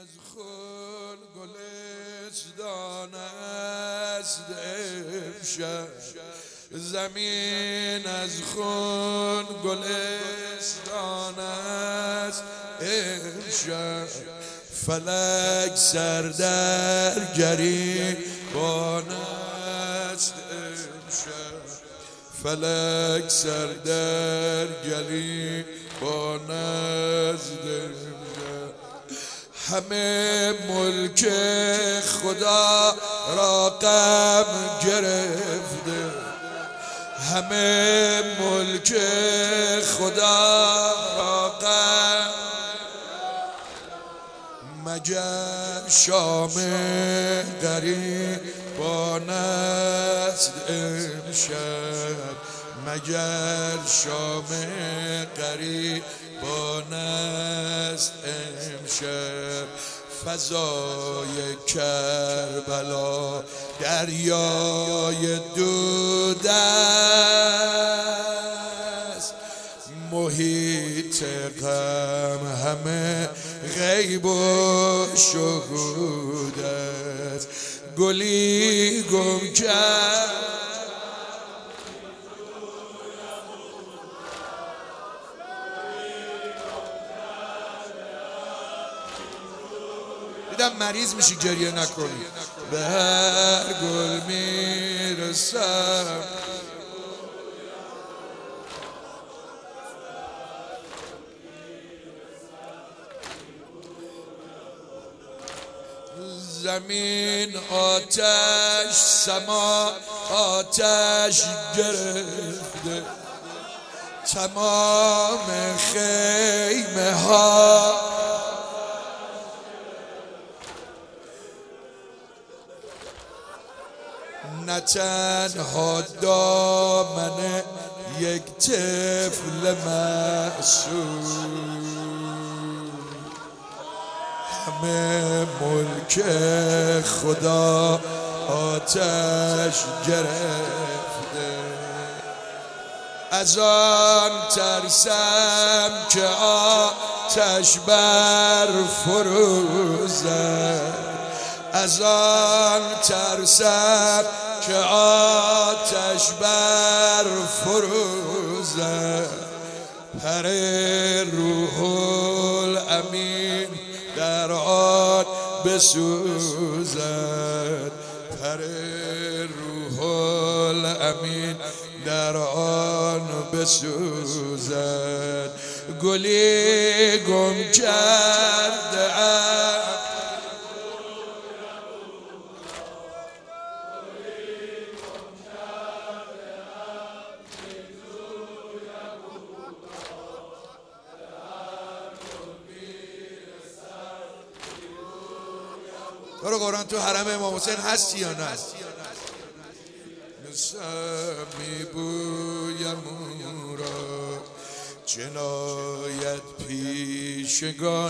از خون گلستان است امشب، زمین از خون گلستان است امشب، فلک سر در گریبان است امشب، فلک سر در گریبان است امشب. همه ملک خدا را غم گرفته، همه ملک خدا را غم، مگر شام غریبان است امشب، مگر شام غریبان است امشب. فضای کربلا دریای دود است، محیط غم همه غیب و شهود است. گلی گم کرد دیدم مریض میشی گریه نکنی. به هر گل میرسم زمین آتش، سما آتش گرفته، تمام خیمه ها نه تنها دامن یک طفل معصوم، همه ملک خدا آتش گرفته. از آن ترسم که آتش بر فروزد، از آن ترسم که آتش بر فروزد. پر روح الامین در آن بسوزد، پر روح الامین در آن بسوزد. گلی گم کرده برو قرآن تو حرم امام حسین هستی یا نه؟ میبویم او را جنایت پیشگان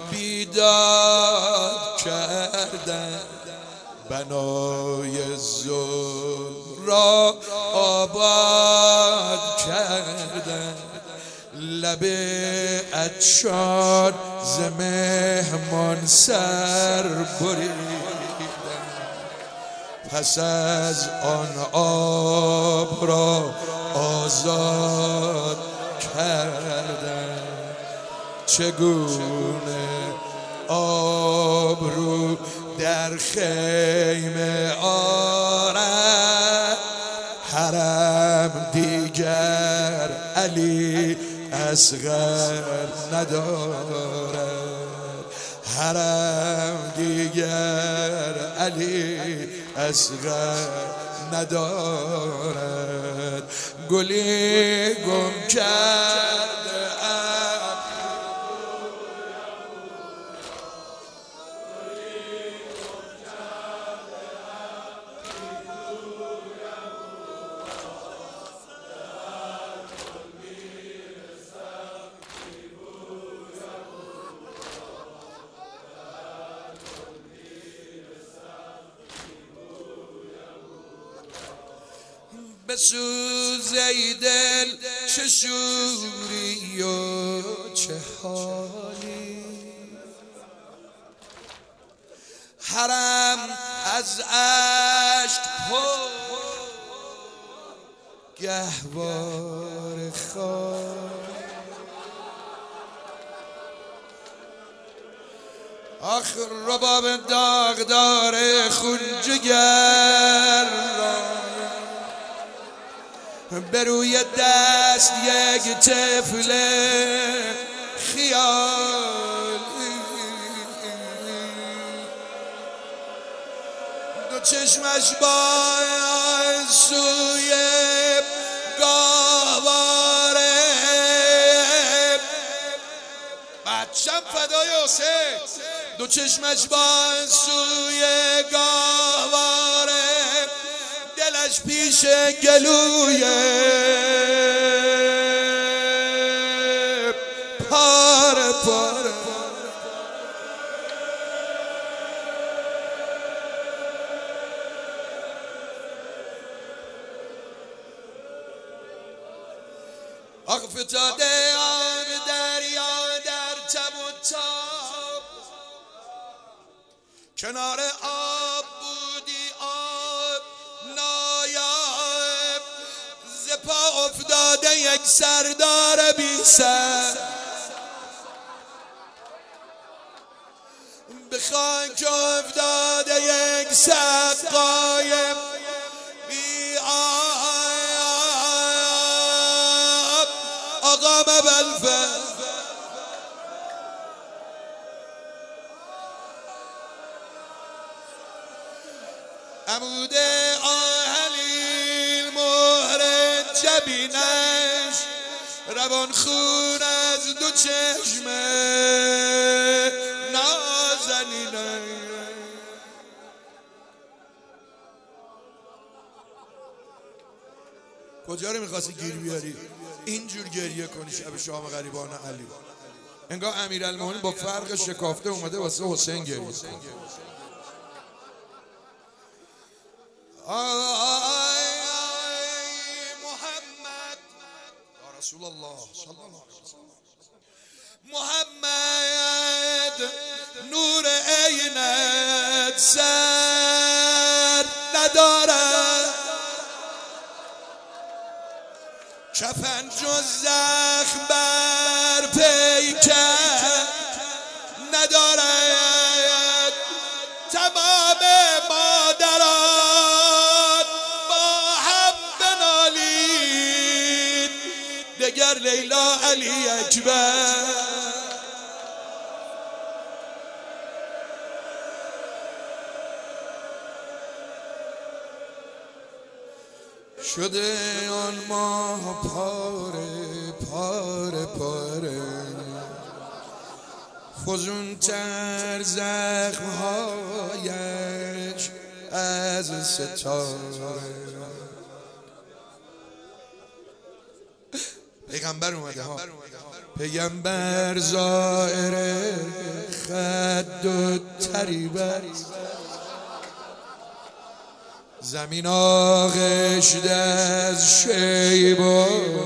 بیداد کردن، بنای ظلم را آباد کردن. لب عطشان ز مهمان سر بریدن، پس از آن آب را آزاد کردن. چگونه آب رو در خیمه آرد، حرم دیگر علی اصغر ندارد، حرم دیگر علی اصغر ندارد. گلی گم کرده بسوز ای دل چه شوری و چه حالی، از عشق پر گهوار خواهد. آخر رباب داغدار خون جگر به روی دست یک طفل خیال، دو چشمش با سوی گاواره، بچم فدای حسین، دو چشمش با سوی گاواره، دلش پیش گلوی پاره پاره. آخ فتاده آب دریا در تب و تاب، کنار آب بودی آب نایاب، ز پا افتاده یک سردار بی سر، به خاک افتاده یک سقای بی آب، آقا مبلفه عمود آهلیل مهر جبینش، روان خون از دو چشم نازنینه. کجا رو میخواستی گیر بیاری؟ اینجور گریه کنی شب شام غریبان علی، انگار امیرالمومنین با فرق شکافته اومده واسه حسین گریه کنه. محمد یا رسول الله صلی الله علیه وسلم، محمد نور عینت سر ندارد، کفن جز زخم بر پیکر ندارد، تمام مادران با هم بنالید، دگر لیلا علی اکبر. شده آن ماه پاره پاره پاره، فزونتر زخمهایش از ستاره. پیغمبر اومده ها، پیغمبر زائر خد و تریبت، زمین آغشته از شیبا.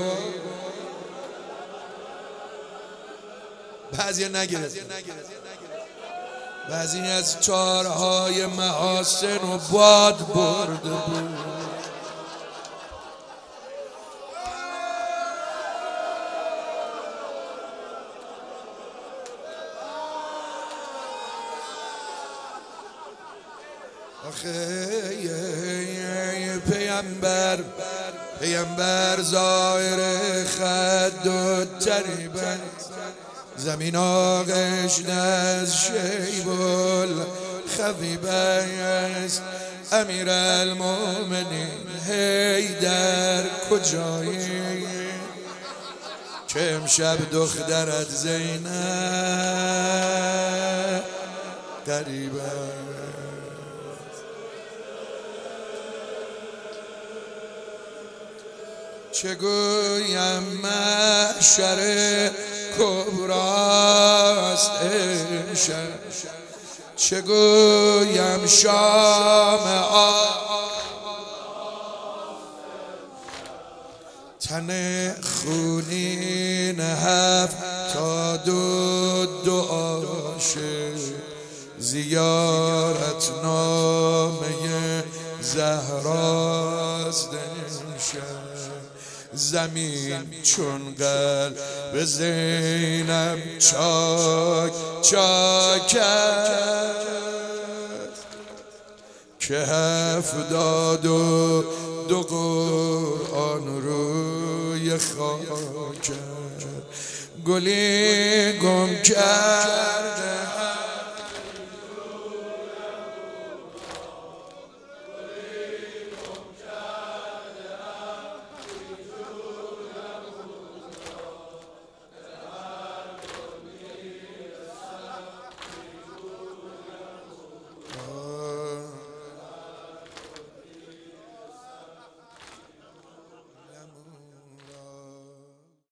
بعضی نگرفت، بعضی از تارهای محاسن و باد برده بود. آخه پیغمبر ظاهر خد و تریبت، زمین آغشته از شیب الخفیب است. امیرالمومنین حیدر کجایی که امشب دخترت زینب غریب است؟ چه گویم محشر کبراست امشب، چه گویم شام تن خونین هفت تا دو عاشق زیارت نامه زهراست امشب. زمین چون قلب زینب چاک چاک کرد که 72 قرآن روی خاک کرد. گلی گم کرد